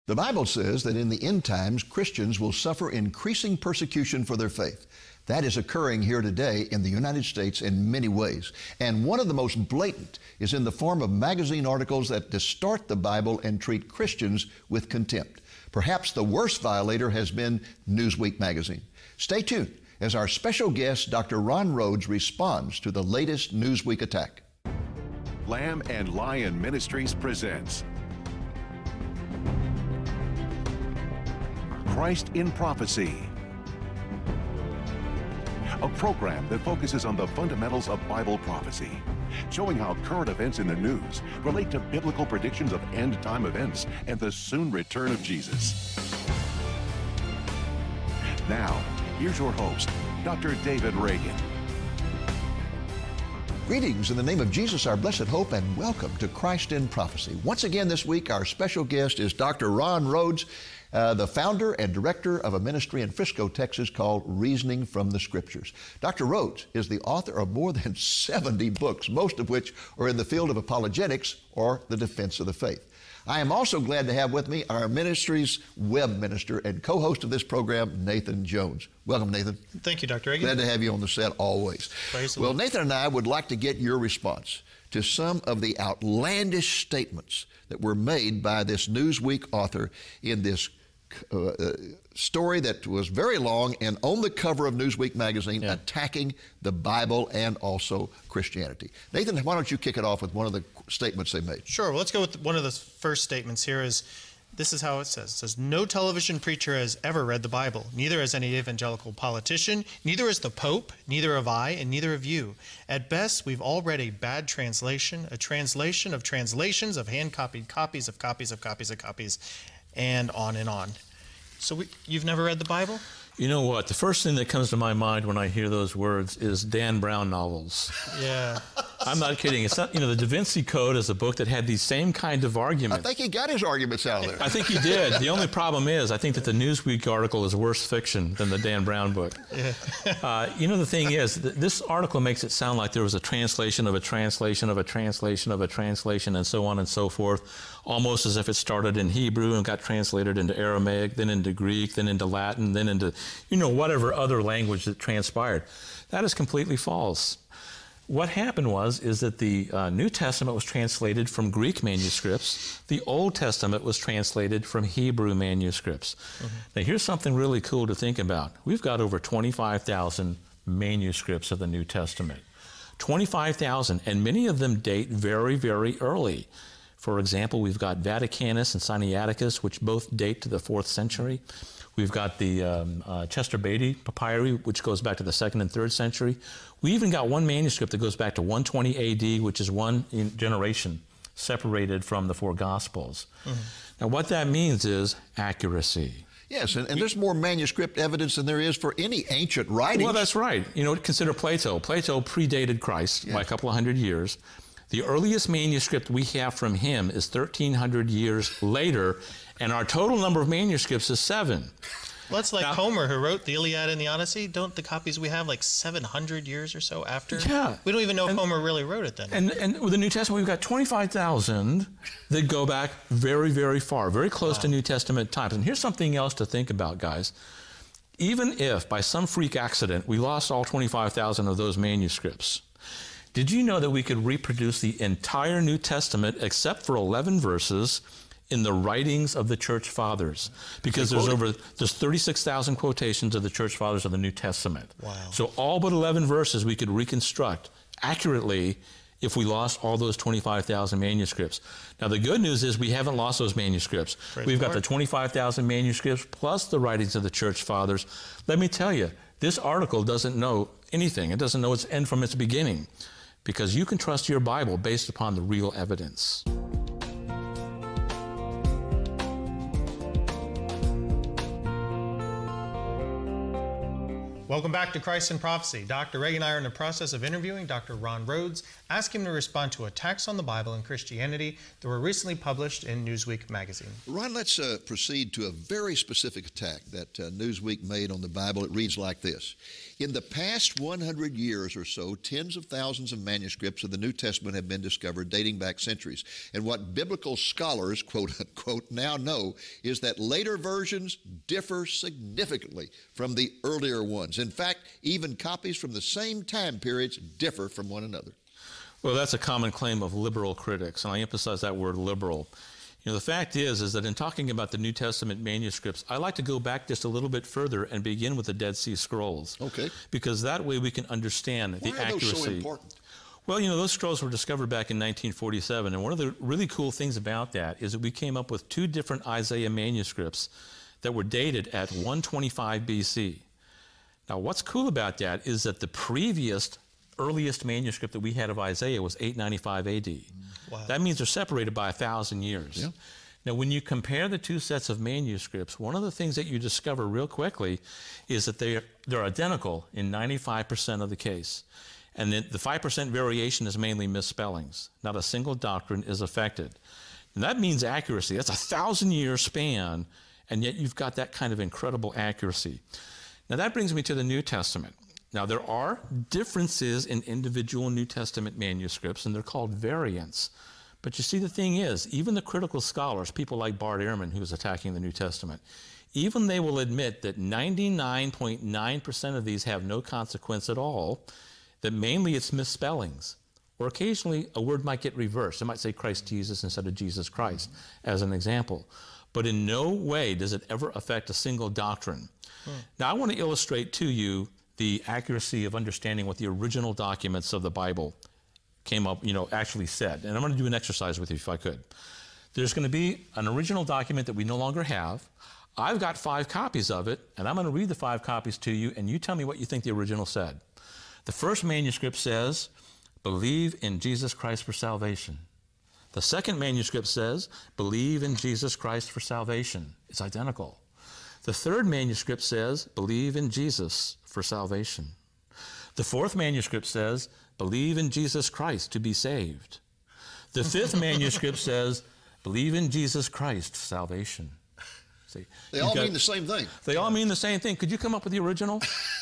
The Bible says that in the end times, Christians will suffer increasing persecution for their faith. That is occurring here today in the United States in many ways. And one of the most blatant is in the form of magazine articles that distort the Bible and treat Christians with contempt. Perhaps the worst violator has been Newsweek magazine. Stay tuned as our special guest, Dr. Ron Rhodes, responds to the latest Newsweek attack. Lamb and Lion Ministries presents Christ in Prophecy, a program that focuses on the fundamentals of Bible prophecy, showing how current events in the news relate to biblical predictions of end-time events and the soon return of Jesus. Now, here's your host, Dr. David Reagan. Greetings in the name of Jesus, our blessed hope, and welcome to Christ in Prophecy. Once again this week, our special guest is Dr. Ron Rhodes, the founder and director of a ministry in Frisco, Texas called Reasoning from the Scriptures. Dr. Rhodes is the author of more than 70 books, most of which are in the field of apologetics or the defense of the faith. I am also glad to have with me our ministry's web minister and co-host of this program, Nathan Jones. Welcome, Nathan. Thank you, Dr. Reagan. Glad to have you on the set always. Praise the Well, Lord. Nathan and I would like to get your response to some of the outlandish statements that were made by this Newsweek author in this story that was very long and on the cover of Newsweek magazine, attacking the Bible and also Christianity. Nathan, why don't you kick it off with one of the statements they made? Sure. Well, let's go with one of the first statements here. This is how it says. It says, no television preacher has ever read the Bible. Neither has any evangelical politician. Neither has the Pope. Neither have I, and neither have you. At best, we've all read a bad translation, a translation of translations of hand-copied copies of copies of copies of copies, and on and on. So you've never read the Bible? You know what? The first thing that comes to my mind when I hear those words is Dan Brown novels. Yeah. I'm not kidding. It's not, the Da Vinci Code is a book that had these same kind of arguments. I think he got his arguments out of there. I think he did. The only problem is I think that the Newsweek article is worse fiction than the Dan Brown book. Yeah. The thing is, this article makes it sound like there was a translation of a translation of a translation of a translation and so on and so forth, almost as if it started in Hebrew and got translated into Aramaic, then into Greek, then into Latin, then into, whatever other language that transpired. That is completely false. What happened is that the New Testament was translated from Greek manuscripts. The Old Testament was translated from Hebrew manuscripts. Mm-hmm. Now, here's something really cool to think about. We've got over 25,000 manuscripts of the New Testament. 25,000, and many of them date very, very early. For example, we've got Vaticanus and Sinaiticus, which both date to the 4th century. We've got the Chester Beatty papyri, which goes back to the 2nd and 3rd century. We even got one manuscript that goes back to 120 AD, which is one generation separated from the 4 Gospels. Mm-hmm. Now, what that means is accuracy. Yes, and there's more manuscript evidence than there is for any ancient writings. Well, that's right. Consider Plato. Plato predated Christ by a couple of hundred years. The earliest manuscript we have from him is 1,300 years later, and our total number of manuscripts is 7. Well, it's like Homer, who wrote the Iliad and the Odyssey. Don't the copies we have 700 years or so after? Yeah. We don't even know if Homer really wrote it then. And with the New Testament, we've got 25,000 that go back very, very far, very close to New Testament times. And here's something else to think about, guys. Even if, by some freak accident, we lost all 25,000 of those manuscripts, did you know that we could reproduce the entire New Testament, except for 11 verses, in the writings of the Church Fathers? Because there's 36,000 quotations of the Church Fathers of the New Testament. Wow. So all but 11 verses we could reconstruct accurately if we lost all those 25,000 manuscripts. Now, the good news is we haven't lost those manuscripts. We've got the 25,000 manuscripts plus the writings of the Church Fathers. Let me tell you, this article doesn't know anything. It doesn't know its end from its beginning, because you can trust your Bible based upon the real evidence. Welcome back to Christ in Prophecy. Dr. Ray and I are in the process of interviewing Dr. Ron Rhodes, asking him to respond to attacks on the Bible and Christianity that were recently published in Newsweek magazine. Ron, let's proceed to a very specific attack that Newsweek made on the Bible. It reads like this. In the past 100 years or so, tens of thousands of manuscripts of the New Testament have been discovered dating back centuries. And what biblical scholars, quote unquote, now know is that later versions differ significantly from the earlier ones. In fact, even copies from the same time periods differ from one another. Well, that's a common claim of liberal critics, and I emphasize that word liberal. You know, the fact is that in talking about the New Testament manuscripts, I like to go back just a little bit further and begin with the Dead Sea Scrolls. Okay. Because that way we can understand the accuracy. Why are those so important? Well, you know, those scrolls were discovered back in 1947, and one of the really cool things about that is that we came up with two different Isaiah manuscripts that were dated at 125 BC. Now, what's cool about that is that the earliest manuscript that we had of Isaiah was 895 AD. Wow. That means they're separated by 1,000 years. Yeah. Now, when you compare the two sets of manuscripts, one of the things that you discover real quickly is that they're identical in 95% of the case. And then the 5% variation is mainly misspellings. Not a single doctrine is affected. And that means accuracy. That's a 1,000-year span, and yet you've got that kind of incredible accuracy. Now, that brings me to the New Testament. Now, there are differences in individual New Testament manuscripts, and they're called variants. But you see, the thing is, even the critical scholars, people like Bart Ehrman, who's attacking the New Testament, even they will admit that 99.9% of these have no consequence at all, that mainly it's misspellings. Or occasionally, a word might get reversed. It might say Christ Jesus instead of Jesus Christ, as an example. But in no way does it ever affect a single doctrine. Now, I want to illustrate to you the accuracy of understanding what the original documents of the Bible came up, actually said. And I'm going to do an exercise with you if I could. There's going to be an original document that we no longer have. I've got 5 copies of it, and I'm going to read the 5 copies to you, and you tell me what you think the original said. The first manuscript says, believe in Jesus Christ for salvation. The second manuscript says, believe in Jesus Christ for salvation. It's identical. The third manuscript says, believe in Jesus for salvation. The fourth manuscript says, believe in Jesus Christ to be saved. The fifth manuscript says, believe in Jesus Christ, salvation. See, they all mean the same thing. They all mean the same thing. Could you come up with the original?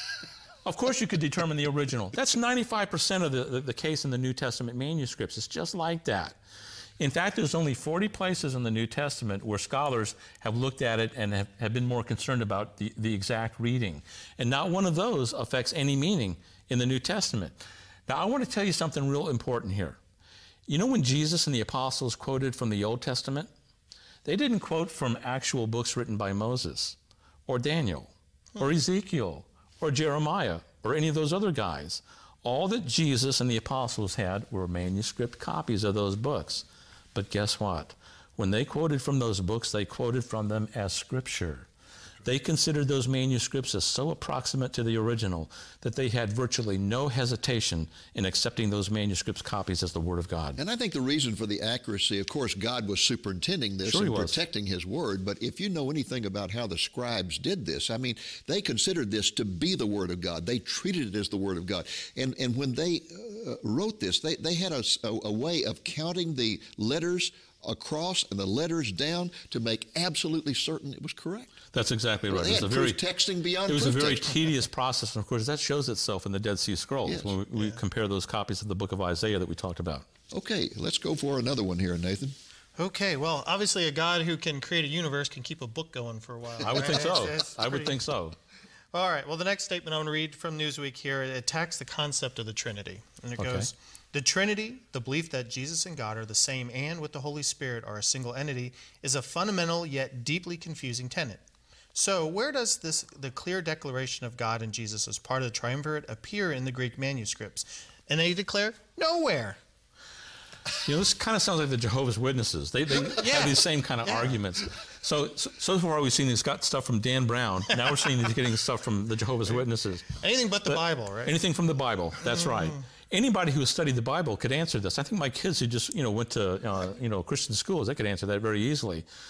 Of course you could determine the original. That's 95% of the case in the New Testament manuscripts. It's just like that. In fact, there's only 40 places in the New Testament where scholars have looked at it and have been more concerned about the exact reading. And not one of those affects any meaning in the New Testament. Now, I want to tell you something real important here. You know, when Jesus and the apostles quoted from the Old Testament, they didn't quote from actual books written by Moses or Daniel or Ezekiel or Jeremiah or any of those other guys. All that Jesus and the apostles had were manuscript copies of those books. But guess what? When they quoted from those books, they quoted from them as Scripture. They considered those manuscripts as so approximate to the original that they had virtually no hesitation in accepting those manuscripts copies as the Word of God. And I think the reason for the accuracy, of course, God was superintending this and protecting His Word, but if you know anything about how the scribes did this, I mean, they considered this to be the Word of God. They treated it as the Word of God. And when they wrote this, they had a way of counting the letters across and the letters down to make absolutely certain it was correct. That's exactly right. They had proof texting beyond It was a very texting. tedious process, and of course that shows itself in the Dead Sea Scrolls Yes. when we compare those copies of the book of Isaiah that we talked about. Okay, let's go for another one here, Nathan. Okay, well, obviously a God who can create a universe can keep a book going for a while. I would think so. It's I would think so. All right, well, the next statement I want to read from Newsweek here, it attacks the concept of the Trinity. And it goes, the Trinity, the belief that Jesus and God are the same and with the Holy Spirit are a single entity, is a fundamental yet deeply confusing tenet. So where does the clear declaration of God and Jesus as part of the triumvirate appear in the Greek manuscripts? And they declare, nowhere. You know, this kind of sounds like the Jehovah's Witnesses. They have these same kind of arguments. So far we've seen these got stuff from Dan Brown. Now we're seeing he's getting stuff from the Jehovah's Witnesses. Anything but the Bible, right? Anything from the Bible. That's right. Anybody who has studied the Bible could answer this. I think my kids who just went to Christian schools, they could answer that very easily.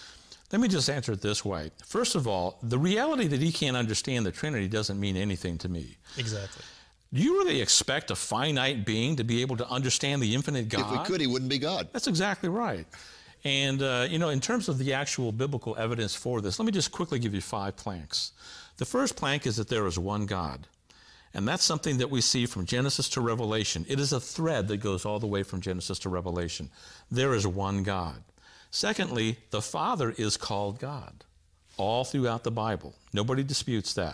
Let me just answer it this way. First of all, the reality that he can't understand the Trinity doesn't mean anything to me. Exactly. Do you really expect a finite being to be able to understand the infinite God? If we could, he wouldn't be God. That's exactly right. And, in terms of the actual biblical evidence for this, let me just quickly give you 5 planks. The first plank is that there is one God. And that's something that we see from Genesis to Revelation. It is a thread that goes all the way from Genesis to Revelation. There is one God. Secondly, the Father is called God all throughout the Bible. Nobody disputes that.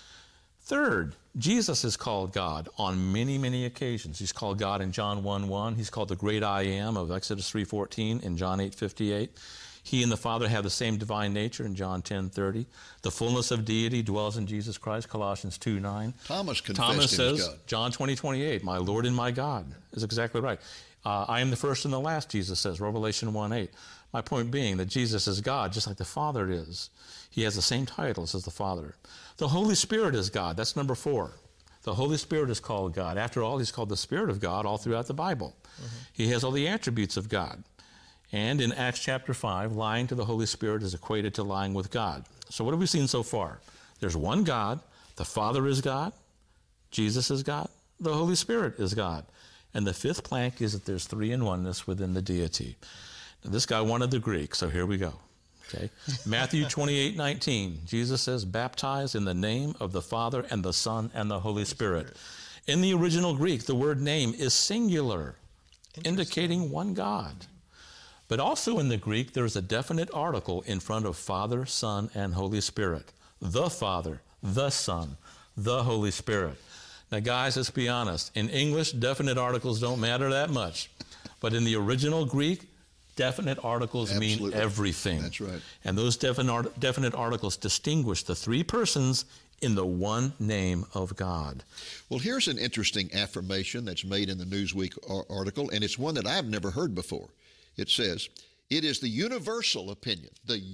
Third, Jesus is called God on many, many occasions. He's called God in John 1:1. He's called the great I am of Exodus 3:14 and John 8:58. He and the Father have the same divine nature in John 10:30. The fullness of deity dwells in Jesus Christ, Colossians 2:9. Thomas confessed Thomas him as says, God. John 20:28, my Lord and my God, is exactly right. I am the first and the last, Jesus says, Revelation 1:8. My point being that Jesus is God, just like the Father is. He has the same titles as the Father. The Holy Spirit is God. That's number 4. The Holy Spirit is called God. After all, he's called the Spirit of God all throughout the Bible. He has all the attributes of God. And in Acts chapter 5, lying to the Holy Spirit is equated to lying with God. So what have we seen so far? There's one God. The Father is God. Jesus is God. The Holy Spirit is God. And the 5th plank is that there's 3 in oneness within the deity. Now, this guy wanted the Greek, so here we go. Okay. Matthew 28:19, Jesus says, baptize in the name of the Father and the Son and the Holy Spirit. In the original Greek, the word name is singular, indicating one God. But also in the Greek, there's a definite article in front of Father, Son, and Holy Spirit. The Father, the Son, the Holy Spirit. Now, guys, let's be honest. In English, definite articles don't matter that much. But in the original Greek, definite articles Absolutely. mean everything. That's right. And those definite articles distinguish the 3 persons in the one name of God. Well, here's an interesting affirmation that's made in the Newsweek article, and it's one that I've never heard before. It says, it is the universal opinion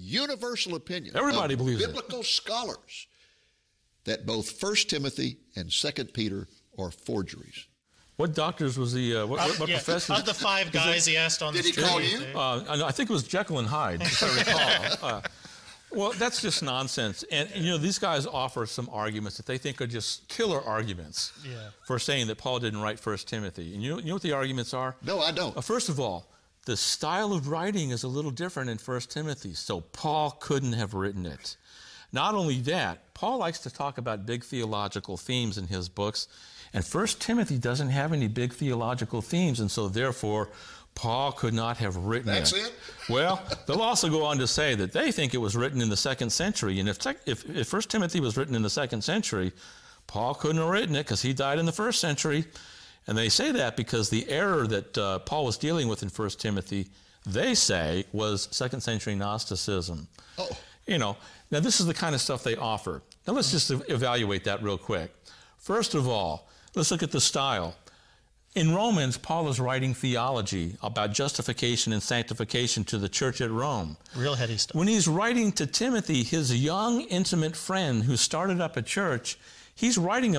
Everybody of believes it. biblical scholars that both 1 Timothy and 2 Peter are forgeries. What doctors was he, what professors? Of the 5 guys he asked on Did the he street. call you? I think it was Jekyll and Hyde, if I recall. Well, that's just nonsense. And, these guys offer some arguments that they think are just killer arguments for saying that Paul didn't write 1 Timothy. And you know what the arguments are? No, I don't. First of all, the style of writing is a little different in 1 Timothy, so Paul couldn't have written it. Not only that, Paul likes to talk about big theological themes in his books, and 1 Timothy doesn't have any big theological themes, and so therefore, Paul could not have written That's it? Well, they'll also go on to say that they think it was written in the 2nd century, and if 1 Timothy was written in the 2nd century, Paul couldn't have written it because he died in the 1st century. And they say that because the error that Paul was dealing with in 1 Timothy, they say, was 2nd century Gnosticism. Oh. Now this is the kind of stuff they offer. Now let's just evaluate that real quick. First of all, let's look at the style. In Romans, Paul is writing theology about justification and sanctification to the church at Rome. Real heady stuff. When he's writing to Timothy, his young, intimate friend who started up a church, he's writing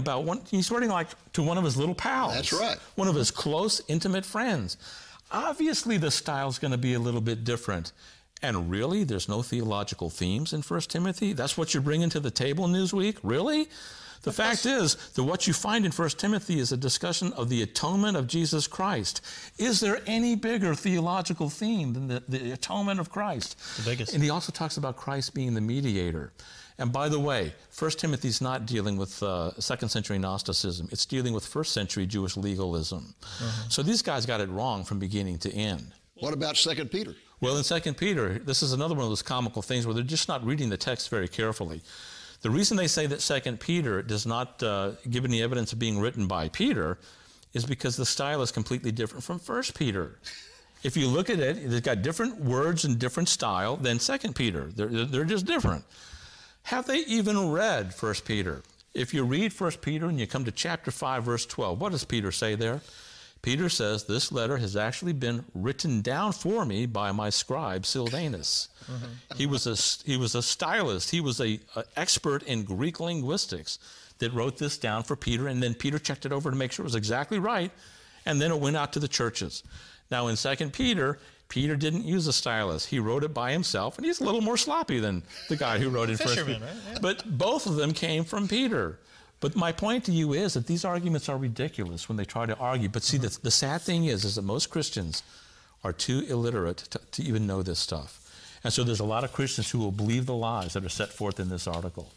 like to one of his little pals. That's right. One of his close, intimate friends. Obviously, the style's going to be a little bit different. And really, there's no theological themes in 1 Timothy? That's what you're bringing to the table, Newsweek? Really? The fact is that what you find in 1 Timothy is a discussion of the atonement of Jesus Christ. Is there any bigger theological theme than the atonement of Christ? The biggest. And he also talks about Christ being the mediator. And by the way, 1 Timothy's not dealing with 2nd century Gnosticism. It's dealing with 1st century Jewish legalism. So these guys got it wrong from beginning to end. What about 2 Peter? Well, in 2 Peter, this is another one of those comical things where they're just not reading the text very carefully. The reason they say that 2 Peter does not give any evidence of being written by Peter is because the style is completely different from 1 Peter. If you look at it, it's got different words and different style than 2 Peter. They're just different. Have they even read 1 Peter? If you read 1 Peter and you come to chapter 5, verse 12, what does Peter say there? Peter says, this letter has actually been written down for me by my scribe, Silvanus. He was a stylist. He was an expert in Greek linguistics that wrote this down for Peter, and then Peter checked it over to make sure it was exactly right, and then it went out to the churches. Now, in 2 Peter, Peter didn't use a stylus. He wrote it by himself, and he's a little more sloppy than the guy who wrote in First Peter. Right? Yeah. But both of them came from Peter. But my point to you is that these arguments are ridiculous when they try to argue. But see, the sad thing is that most Christians are too illiterate to even know this stuff. And so there's a lot of Christians who will believe the lies that are set forth in this article.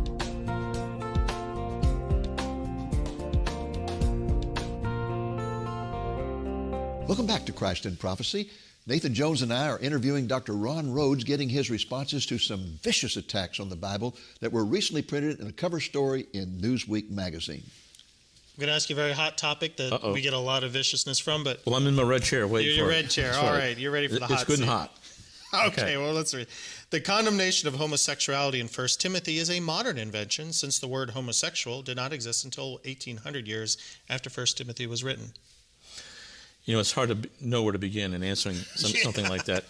Welcome back to Christ in Prophecy. Nathan Jones and I are interviewing Dr. Ron Rhodes, getting his responses to some vicious attacks on the Bible that were recently printed in a cover story in Newsweek magazine. I'm going to ask you a very hot topic that we get a lot of viciousness from, but... Well, I'm in my red chair. Wait for it. Your red chair. All right. You're ready for the hot It's good seat. and hot. Okay, well, let's read. The condemnation of homosexuality in 1 Timothy is a modern invention, since the word homosexual did not exist until 1800 years after 1 Timothy was written. You know, it's hard to know where to begin in answering something like that.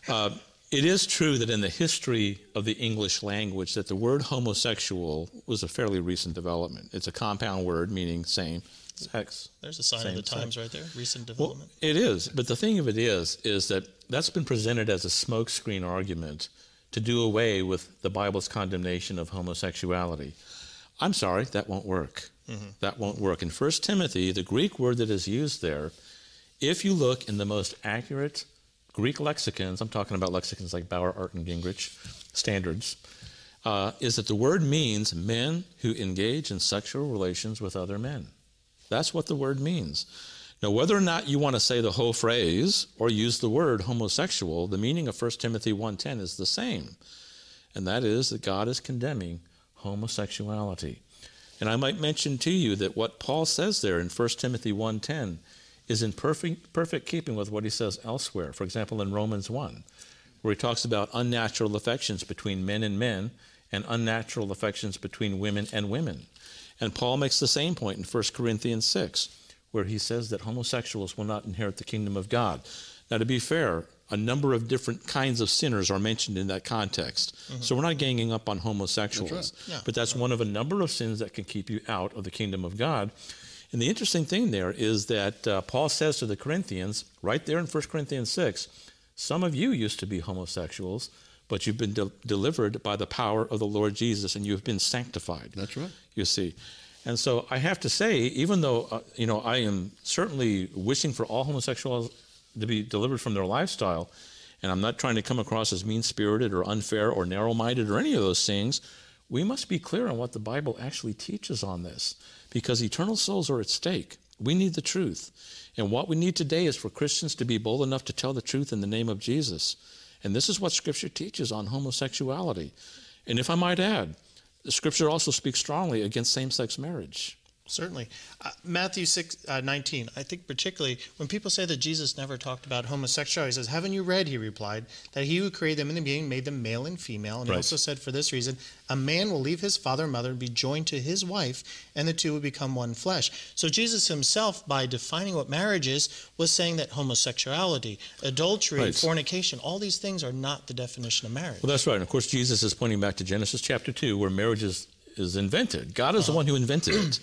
It is true that in the history of the English language that the word homosexual was a fairly recent development. It's a compound word meaning same sex. There's a sign of the times right there, recent development. Well, it is, but the thing of it is that that's been presented as a smokescreen argument to do away with the Bible's condemnation of homosexuality. I'm sorry, that won't work. That won't work. In 1 Timothy, the Greek word that is used there, if you look in the most accurate Greek lexicons, I'm talking about lexicons like Bauer, Art, and Gingrich standards, is that the word means men who engage in sexual relations with other men. That's what the word means. Now, whether or not you want to say the whole phrase or use the word homosexual, the meaning of 1 Timothy 1:10 is the same, and that is that God is condemning homosexuality. And I might mention to you that what Paul says there in 1 Timothy 1:10 is in perfect keeping with what he says elsewhere. For example, in Romans 1, where he talks about unnatural affections between men and unnatural affections between women and women. And Paul makes the same point in 1 Corinthians 6, where he says that homosexuals will not inherit the kingdom of God. Now, to be fair, a number of different kinds of sinners are mentioned in that context. So we're not ganging up on homosexuals. That's right. Yeah. But that's one of a number of sins that can keep you out of the kingdom of God. And the interesting thing there is that Paul says to the Corinthians, right there in 1 Corinthians 6, some of you used to be homosexuals, but you've been delivered by the power of the Lord Jesus, and you've been sanctified. That's right. You see. And so I have to say, even though, I am certainly wishing for all homosexuals to be delivered from their lifestyle, and I'm not trying to come across as mean-spirited or unfair or narrow-minded or any of those things, we must be clear on what the Bible actually teaches on this, because eternal souls are at stake. We need the truth. And what we need today is for Christians to be bold enough to tell the truth in the name of Jesus. And this is what Scripture teaches on homosexuality. And if I might add, the Scripture also speaks strongly against same-sex marriage. Certainly. Matthew 6:19, I think particularly when people say that Jesus never talked about homosexuality, he says, haven't you read, he replied, that he who created them in the beginning made them male and female. And he also said, for this reason, a man will leave his father and mother and be joined to his wife, and the two will become one flesh. So Jesus himself, by defining what marriage is, was saying that homosexuality, adultery, fornication, all these things are not the definition of marriage. Well, that's right. And of course, Jesus is pointing back to Genesis chapter 2, where marriage is invented. God is the one who invented it.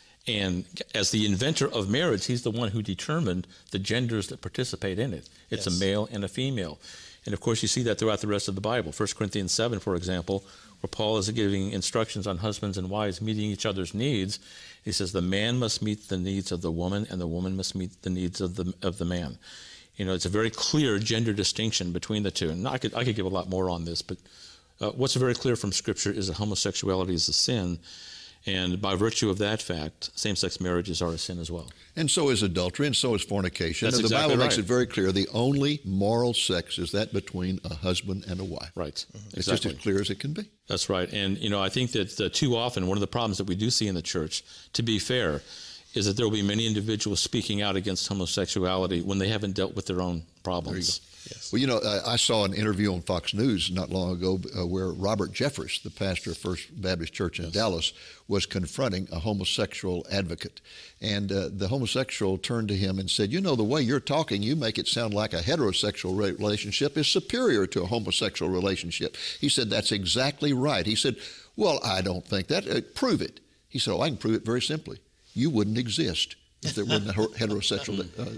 And as the inventor of marriage, he's the one who determined the genders that participate in it. It's a male and a female. And of course, you see that throughout the rest of the Bible. 1 Corinthians 7, for example, where Paul is giving instructions on husbands and wives meeting each other's needs. He says the man must meet the needs of the woman, and the woman must meet the needs of the man. It's a very clear gender distinction between the two. And I could give a lot more on this, but what's very clear from Scripture is that homosexuality is a sin. And by virtue of that fact, same-sex marriages are a sin as well. And so is adultery, and so is fornication. That's and the exactly Bible makes right. it very clear the only moral sex is that between a husband and a wife. Right. It's just as clear as it can be. That's right. And, I think that too often one of the problems that we do see in the church, to be fair, is that there will be many individuals speaking out against homosexuality when they haven't dealt with their own problems. Yes. Well, I saw an interview on Fox News not long ago where Robert Jeffress, the pastor of First Baptist Church in Dallas, was confronting a homosexual advocate. And the homosexual turned to him and said, the way you're talking, you make it sound like a heterosexual relationship is superior to a homosexual relationship. He said, that's exactly right. He said, well, I don't think that. Prove it. He said, I can prove it very simply. You wouldn't exist if there wasn't a heterosexual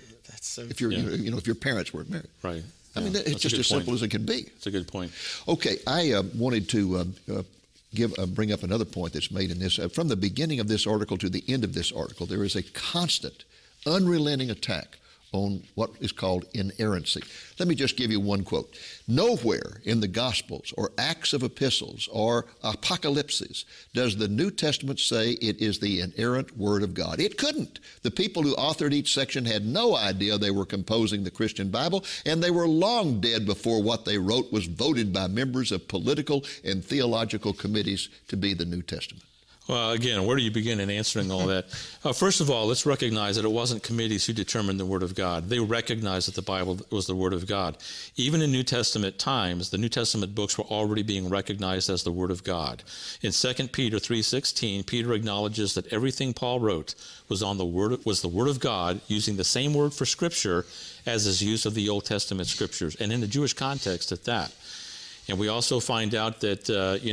if you're, if your parents weren't married. Right. I mean, it's just as simple as it can be. It's a good point. Okay, I wanted to bring up another point that's made in this. From the beginning of this article to the end of this article, there is a constant, unrelenting attack on what is called inerrancy. Let me just give you one quote. Nowhere in the Gospels or Acts of Epistles or Apocalypses does the New Testament say it is the inerrant Word of God. It couldn't. The people who authored each section had no idea they were composing the Christian Bible, and they were long dead before what they wrote was voted by members of political and theological committees to be the New Testament. Well, again, where do you begin in answering all that? First of all, let's recognize that it wasn't committees who determined the Word of God. They recognized that the Bible was the Word of God. Even in New Testament times, the New Testament books were already being recognized as the Word of God. In 2 Peter 3:16, Peter acknowledges that everything Paul wrote was the Word of God, using the same word for Scripture as is used of the Old Testament Scriptures, and in the Jewish context at that. And we also find out that,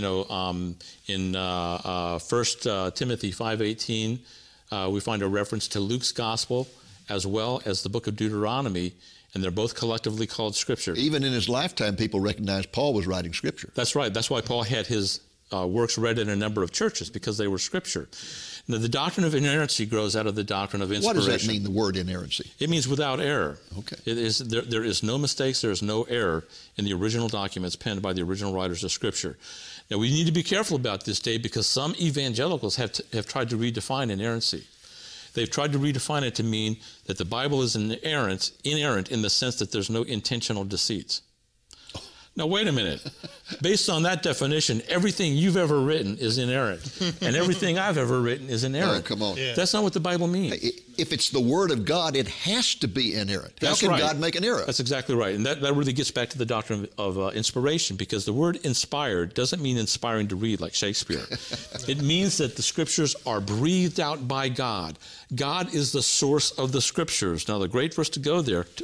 in 1 Timothy 5:18, we find a reference to Luke's Gospel as well as the book of Deuteronomy, and they're both collectively called Scripture. Even in his lifetime, people recognized Paul was writing Scripture. That's right. That's why Paul had his works read in a number of churches, because they were Scripture. Now, the doctrine of inerrancy grows out of the doctrine of inspiration. What does that mean, the word inerrancy? It means without error. Okay. It is, there is no mistakes, there is no error in the original documents penned by the original writers of Scripture. Now, we need to be careful about this, Dave, because some evangelicals have tried to redefine inerrancy. They've tried to redefine it to mean that the Bible is inerrant in the sense that there's no intentional deceits. Now, wait a minute. Based on that definition, everything you've ever written is inerrant, and everything I've ever written is inerrant. Oh, come on. Yeah. That's not what the Bible means. If it's the Word of God, it has to be inerrant. How can God make an error? That's exactly right. And that really gets back to the doctrine of inspiration, because the word inspired doesn't mean inspiring to read like Shakespeare. It means that the Scriptures are breathed out by God. God is the source of the Scriptures. Now, the great verse to go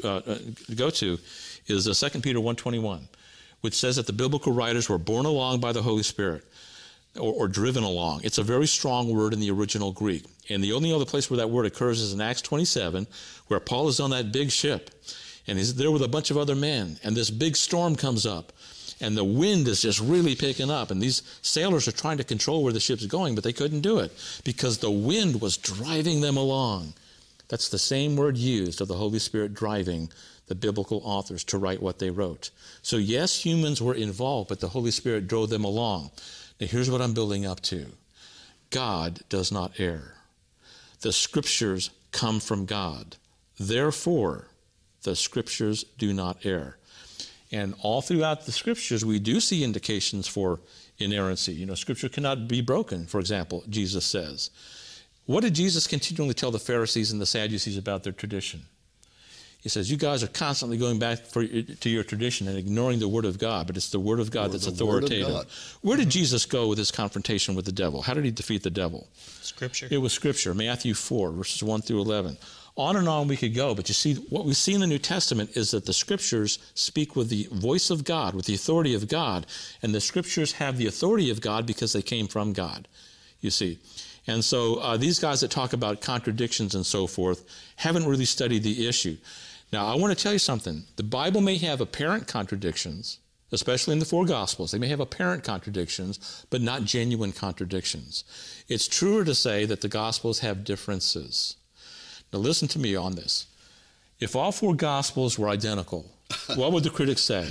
to is 2 Peter 1:21. Which says that the biblical writers were borne along by the Holy Spirit, or driven along. It's a very strong word in the original Greek. And the only other place where that word occurs is in Acts 27, where Paul is on that big ship, and he's there with a bunch of other men, and this big storm comes up, and the wind is just really picking up, and these sailors are trying to control where the ship's going, but they couldn't do it, because the wind was driving them along. That's the same word used of the Holy Spirit driving the biblical authors to write what they wrote. So yes, humans were involved, but the Holy Spirit drove them along. Now here's what I'm building up to. God does not err. The Scriptures come from God. Therefore, the Scriptures do not err. And all throughout the Scriptures, we do see indications for inerrancy. Scripture cannot be broken, for example, Jesus says. What did Jesus continually tell the Pharisees and the Sadducees about their tradition? He says, you guys are constantly going back to your tradition and ignoring the Word of God, but it's the Word of God that's authoritative. Where did Jesus go with his confrontation with the devil? How did he defeat the devil? Scripture. It was Scripture, Matthew 4, verses 1 through 11. On and on we could go, but you see, what we see in the New Testament is that the Scriptures speak with the voice of God, with the authority of God, and the Scriptures have the authority of God because they came from God, you see. And so these guys that talk about contradictions and so forth haven't really studied the issue. Now, I want to tell you something. The Bible may have apparent contradictions, especially in the four Gospels. They may have apparent contradictions, but not genuine contradictions. It's truer to say that the Gospels have differences. Now, listen to me on this. If all four Gospels were identical, what would the critics say?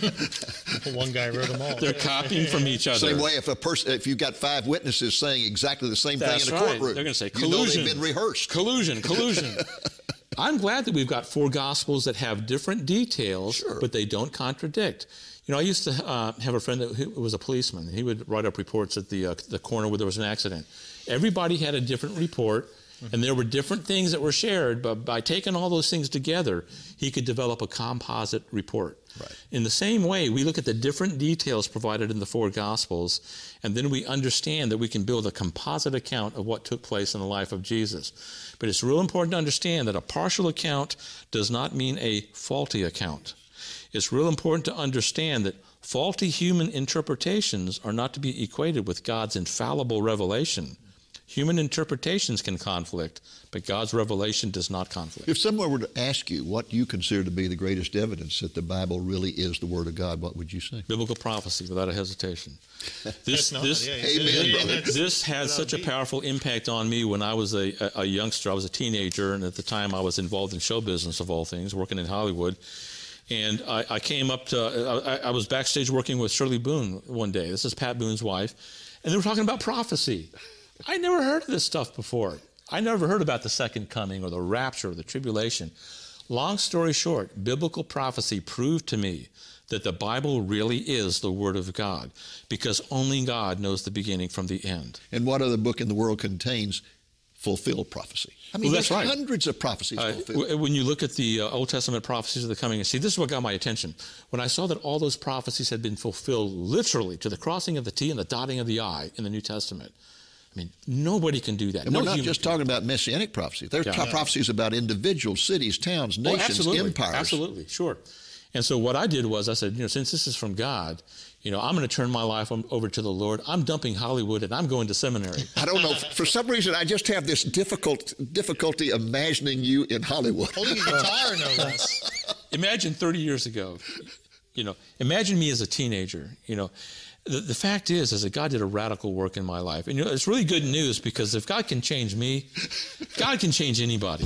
One guy wrote them all. They're copying from each other. Same way, if you've got five witnesses saying exactly the same thing in a courtroom, they're going to say collusion. They've been rehearsed. Collusion. I'm glad that we've got four Gospels that have different details, sure, but they don't contradict. I used to have a friend who was a policeman. He would write up reports at the corner where there was an accident. Everybody had a different report, and there were different things that were shared, but by taking all those things together, he could develop a composite report. Right. In the same way, we look at the different details provided in the four Gospels, and then we understand that we can build a composite account of what took place in the life of Jesus. But it's real important to understand that a partial account does not mean a faulty account. It's real important to understand that faulty human interpretations are not to be equated with God's infallible revelation. Human interpretations can conflict, but God's revelation does not conflict. If someone were to ask you what you consider to be the greatest evidence that the Bible really is the Word of God, what would you say? Biblical prophecy, without a hesitation. This had such a powerful impact on me when I was a youngster. I was a teenager, and at the time I was involved in show business, of all things, working in Hollywood. And I came up to, I was backstage working with Shirley Boone one day. This is Pat Boone's wife. And they were talking about prophecy. I never heard of this stuff before. I never heard about the second coming or the rapture or the tribulation. Long story short, biblical prophecy proved to me that the Bible really is the Word of God, because only God knows the beginning from the end. And what other book in the world contains fulfilled prophecy? I mean, that's right. Hundreds of prophecies fulfilled. When you look at the Old Testament prophecies of the coming, see, this is what got my attention. When I saw that all those prophecies had been fulfilled literally to the crossing of the T and the dotting of the I in the New Testament. I mean, nobody can do that. And we're not just talking about messianic prophecies. There's prophecies about individuals, cities, towns, nations, empires. Absolutely, sure. And so what I did was I said, since this is from God, I'm going to turn my life over to the Lord. I'm dumping Hollywood and I'm going to seminary. I don't know. For some reason, I just have this difficulty imagining you in Hollywood. Holding a guitar, no less. Imagine 30 years ago. Imagine me as a teenager. The fact is that God did a radical work in my life. And it's really good news, because if God can change me, God can change anybody.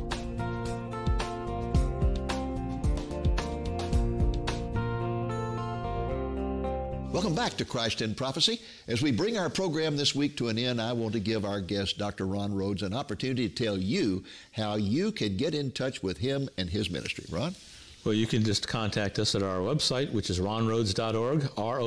Welcome back to Christ in Prophecy. As we bring our program this week to an end, I want to give our guest, Dr. Ron Rhodes, an opportunity to tell you how you can get in touch with him and his ministry. Ron? Well, you can just contact us at our website, which is ronrhodes.org,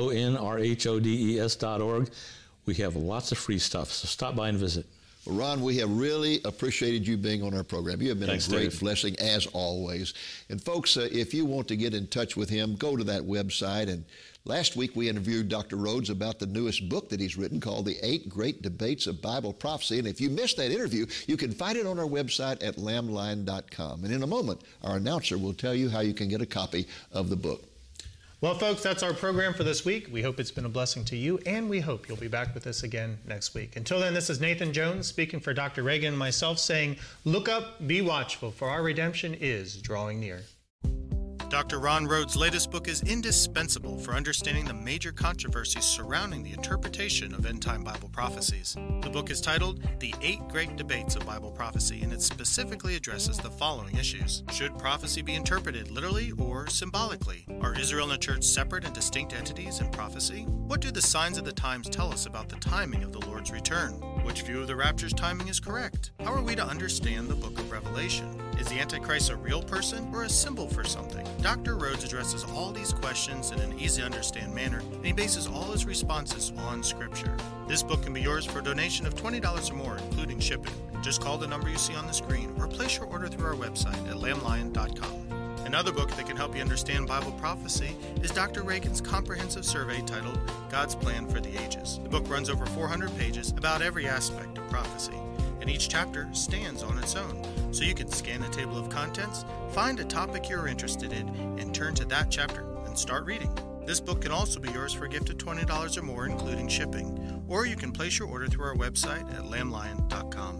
ronrhodes.org. We have lots of free stuff, so stop by and visit. Well, Ron, we have really appreciated you being on our program. You have been a great blessing, as always. And folks, if you want to get in touch with him, go to that website. And last week we interviewed Dr. Rhodes about the newest book that he's written called The 8 Great Debates of Bible Prophecy. And if you missed that interview, you can find it on our website at lamblion.com. And in a moment, our announcer will tell you how you can get a copy of the book. Well, folks, that's our program for this week. We hope it's been a blessing to you, and we hope you'll be back with us again next week. Until then, this is Nathan Jones speaking for Dr. Reagan and myself, saying, look up, be watchful, for our redemption is drawing near. Dr. Ron Rhodes' latest book is indispensable for understanding the major controversies surrounding the interpretation of end-time Bible prophecies. The book is titled The 8 Great Debates of Bible Prophecy, and it specifically addresses the following issues. Should prophecy be interpreted literally or symbolically? Are Israel and the church separate and distinct entities in prophecy? What do the signs of the times tell us about the timing of the Lord's return? Which view of the rapture's timing is correct? How are we to understand the book of Revelation? Is the Antichrist a real person or a symbol for something? Dr. Rhodes addresses all these questions in an easy-to-understand manner, and he bases all his responses on Scripture. This book can be yours for a donation of $20 or more, including shipping. Just call the number you see on the screen or place your order through our website at lamblion.com. Another book that can help you understand Bible prophecy is Dr. Reagan's comprehensive survey titled God's Plan for the Ages. The book runs over 400 pages about every aspect of prophecy, and each chapter stands on its own. So you can scan the table of contents, find a topic you're interested in, and turn to that chapter and start reading. This book can also be yours for a gift of $20 or more, including shipping, or you can place your order through our website at lamblion.com.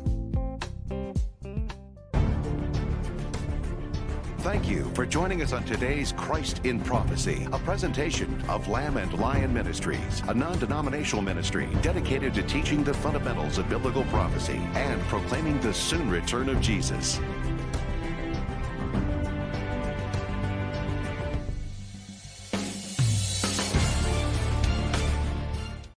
Thank you for joining us on today's Christ in Prophecy, a presentation of Lamb and Lion Ministries, a non-denominational ministry dedicated to teaching the fundamentals of biblical prophecy and proclaiming the soon return of Jesus.